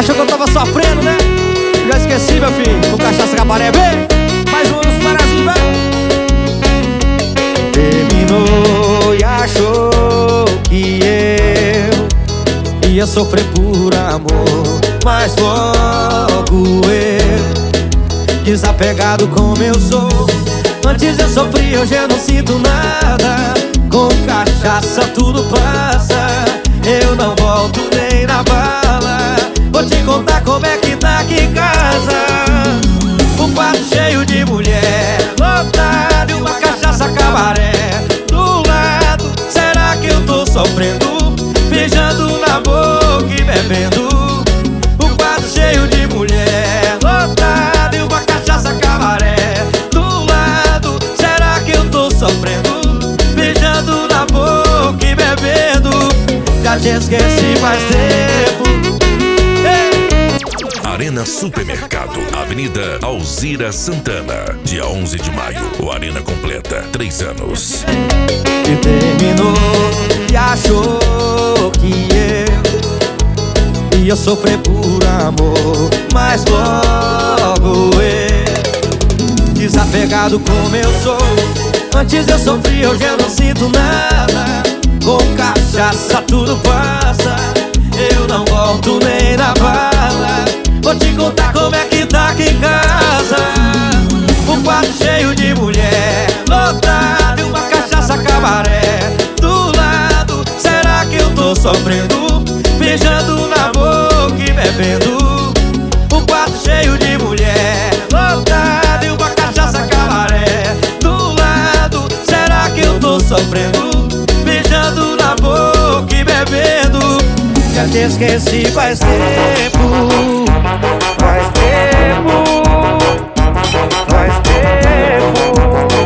Achou que eu tava sofrendo, né? Já esqueci, meu filho. Com cachaça cabaré, vem. Mais um nos Parazinhos, vai. Terminou e achou que eu ia sofrer por amor, mas logo eu, desapegado como eu sou. Antes eu sofri, hoje eu não sinto nada. Com cachaça tudo passa, eu não volto nem na bala. Vou te contar como é que tá aqui em casa. Um quarto cheio de mulher, lotado e uma cachaça cabaré do lado. Será que eu tô sofrendo? Beijando na boca e bebendo. Um quarto cheio de mulher, lotado e uma cachaça cabaré do lado. Será que eu tô sofrendo? Beijando na boca e bebendo. Já te esqueci faz tempo. Arena Supermercado, Avenida Alzira Santana. Dia 11 de maio, o Arena completa 3 anos. E terminou e achou que eu ia sofrer por amor, mas logo eu, desapegado como eu sou. Antes eu sofri, hoje eu não sinto nada. Com cachaça tudo passa, eu não volto nem na bala. Vou te contar como é que tá aqui em casa. Um quarto cheio de mulher, lotado e uma cachaça cabaré do lado. Será que eu tô sofrendo? Beijando na boca e bebendo. Um quarto cheio de mulher, lotado e uma cachaça cabaré do lado. Será que eu tô sofrendo? Beijando na boca e bebendo. Já te esqueci faz tempo. Faz tempo. Faz tempo.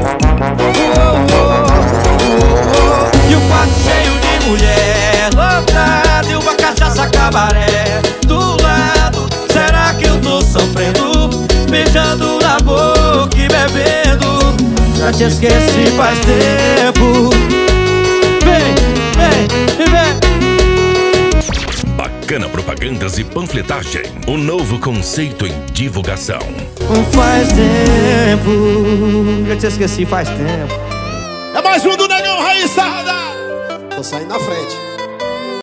E um quarto cheio de mulher, lotado e uma cachaça cabaré do lado. Será que eu tô sofrendo? Beijando na boca e bebendo. Já te esqueci faz tempo. Vem, vem, vem. Bacana Propagandas e Panfletagem, o novo conceito em divulgação. Faz tempo. Já te esqueci faz tempo. É mais um do Negão Raiz Sarda. Tô saindo na frente.